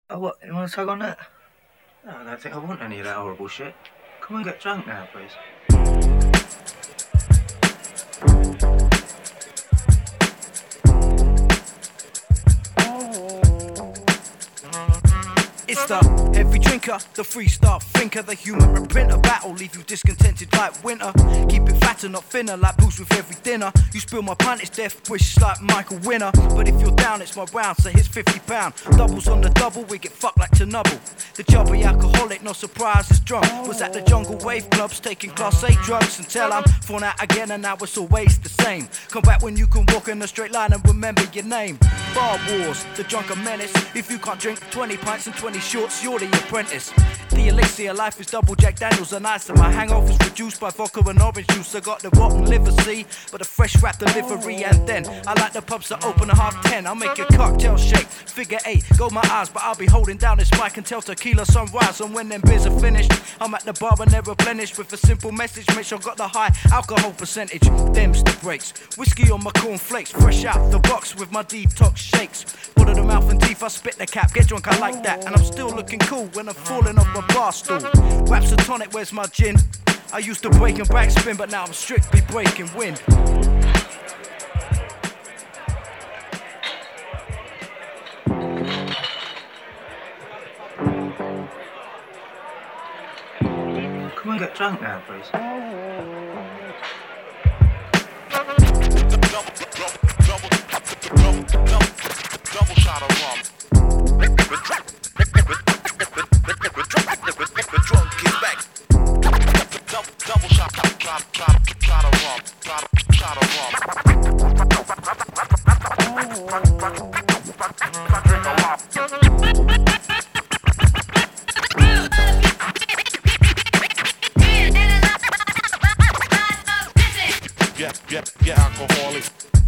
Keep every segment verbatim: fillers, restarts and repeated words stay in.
Oh, what? You want to tug on that? No, I don't think I want any of that horrible shit. Can we get drunk now, please? It's the heavy drinker, the freestyle thinker, the human reprinter. Battle leave you discontented like winter. Keep it fatter, not thinner, like booze with every dinner. You spill my pint, it's death wish like Michael Winner. But if you're down, it's my round, so here's fifty pound. Doubles on the double, we get fucked like Chernobyl. The chubby alcoholic, no surprise, is drunk. Was at the Jungle Wave clubs, taking class A drugs until I'm thrown out again, and now it's always the same. Come back when you can walk in a straight line and remember your name. Bar wars, the drunken menace. If you can't drink twenty pints and twenty shorts, you're the apprentice. The elixir of life is double Jack Daniels and ice, and my hangover's reduced by vodka and orange juice. I got the rotten liver, see, but a fresh wrap delivery. And then I like the pubs that open at half ten. I'll make your cocktail shake, figure eight, go my eyes, but I'll be holding down this mic until tequila sunrise. And when them beers are finished, I'm at the bar and they're replenished with a simple message. Make sure I got the high alcohol percentage. Them's the breaks, whiskey on my cornflakes, fresh out the box with my detox shakes. Put of the mouth and teeth, I spit the cap, get drunk, I like that. And I'm still looking cool when I'm falling off my bar stool. Raps a tonic, where's my gin? I used to break and backspin, but now I'm strictly breaking wind. Can we get drunk now, please? Double shot of rum. Drunk is back. Double shot, shot, shot, shot of rum. Shot of rum. Drink a lot. Yeah, yeah, yeah, alcoholic.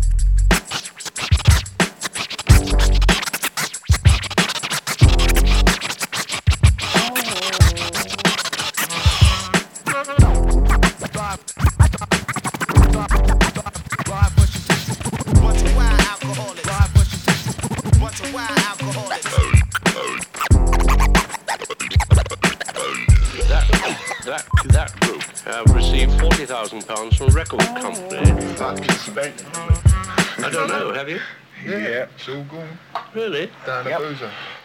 That, that group have received forty thousand pounds from a record company. Fucking spent it. I don't know, have you? Yeah, it's all gone Really? down the Yep. boozer.